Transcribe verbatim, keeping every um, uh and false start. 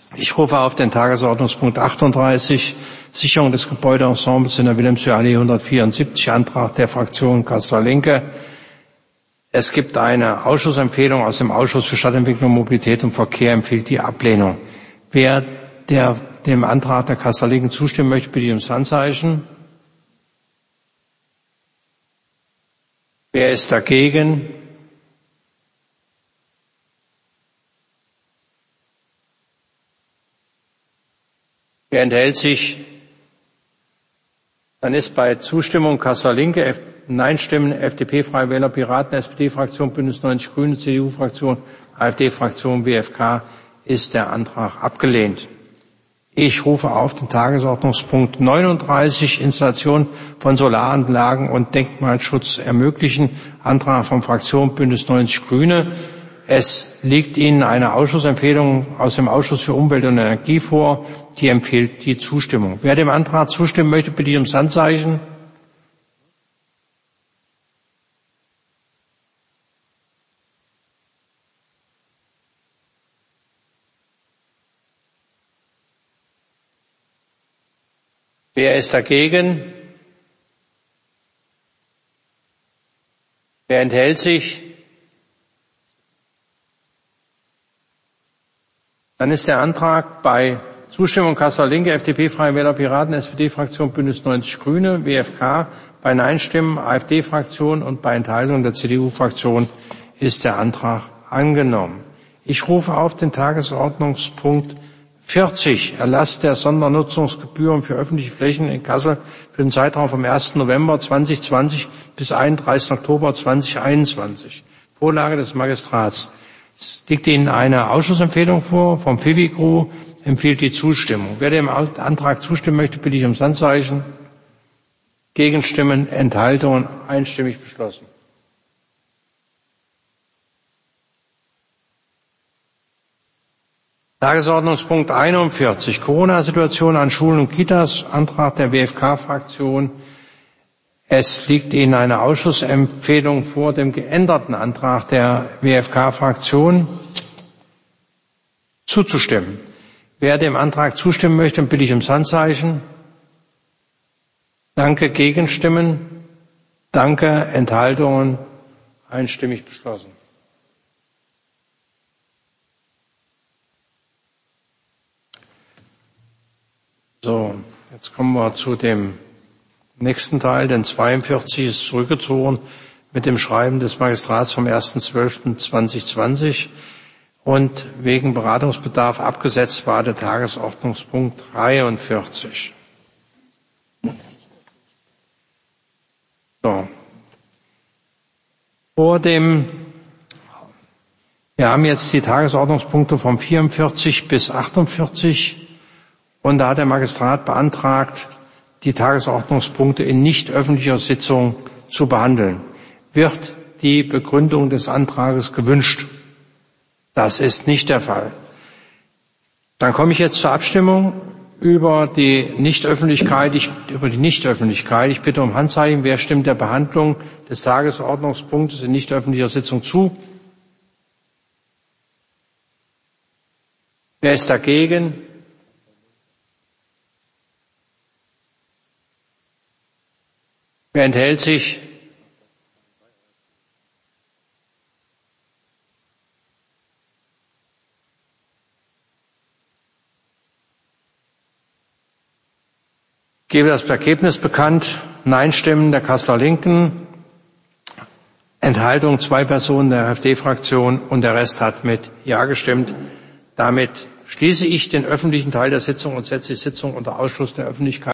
Ich rufe auf den Tagesordnungspunkt achtunddreißig, Sicherung des Gebäudeensembles in der Wilhelmshöhe-Allee hundertvierundsiebzig, Antrag der Fraktion Kassler-Linke. Es gibt eine Ausschussempfehlung aus dem Ausschuss für Stadtentwicklung, Mobilität und Verkehr, empfiehlt die Ablehnung. Wer der, dem Antrag der Kassler-Linken zustimmen möchte, bitte ich ums Handzeichen. Wer ist dagegen? Wer enthält sich? Dann ist bei Zustimmung Kassler-Linke, Nein-Stimmen, F D P, Freie Wähler, Piraten, S P D-Fraktion, Bündnis neunzig Grüne, C D U-Fraktion, AfD-Fraktion, W F K ist der Antrag abgelehnt. Ich rufe auf den Tagesordnungspunkt neununddreißig, Installation von Solaranlagen und Denkmalschutz ermöglichen, Antrag von Fraktion Bündnis neunzig Grüne. Es liegt Ihnen eine Ausschussempfehlung aus dem Ausschuss für Umwelt und Energie vor, die empfiehlt die Zustimmung. Wer dem Antrag zustimmen möchte, bitte ich ums Handzeichen. Wer ist dagegen? Wer enthält sich? Dann ist der Antrag bei Zustimmung Kassler-Linke, F D P, Freie Wähler, Piraten, S P D-Fraktion, Bündnis neunzig Grüne, W F K, bei Nein-Stimmen, AfD-Fraktion und bei Enthaltung der C D U-Fraktion ist der Antrag angenommen. Ich rufe auf den Tagesordnungspunkt vierzig, Erlass der Sondernutzungsgebühren für öffentliche Flächen in Kassel für den Zeitraum vom ersten November zweitausendzwanzig bis einunddreißigsten Oktober zweitausendeinundzwanzig. Vorlage des Magistrats. Es liegt Ihnen eine Ausschussempfehlung vor vom FIVIGRU, empfiehlt die Zustimmung. Wer dem Antrag zustimmen möchte, bitte ich ums Handzeichen. Gegenstimmen, Enthaltungen, einstimmig beschlossen. Tagesordnungspunkt einundvierzig, Corona-Situation an Schulen und Kitas, Antrag der W F K-Fraktion. Es liegt Ihnen eine Ausschussempfehlung vor dem geänderten Antrag der W F K-Fraktion zuzustimmen. Wer dem Antrag zustimmen möchte, bitte ich ums Handzeichen. Danke, Gegenstimmen. Danke, Enthaltungen. Einstimmig beschlossen. So, jetzt kommen wir zu dem nächsten Teil, denn zweiundvierzig ist zurückgezogen mit dem Schreiben des Magistrats vom ersten zwölften zweitausendzwanzig und wegen Beratungsbedarf abgesetzt war der Tagesordnungspunkt dreiundvierzig. So. Vor dem, wir haben jetzt die Tagesordnungspunkte vom vierundvierzig bis achtundvierzig und da hat der Magistrat beantragt, die Tagesordnungspunkte in nicht öffentlicher Sitzung zu behandeln. Wird die Begründung des Antrages gewünscht? Das ist nicht der Fall. Dann komme ich jetzt zur Abstimmung über die Nichtöffentlichkeit. Ich, über die Nichtöffentlichkeit. Ich bitte um Handzeichen. Wer stimmt der Behandlung des Tagesordnungspunktes in nicht öffentlicher Sitzung zu? Wer ist dagegen? Wer enthält sich? Ich gebe das Ergebnis bekannt. Nein-Stimmen der Kassler-Linken, Enthaltung zwei Personen der AfD-Fraktion und der Rest hat mit Ja gestimmt. Damit schließe ich den öffentlichen Teil der Sitzung und setze die Sitzung unter Ausschluss der Öffentlichkeit.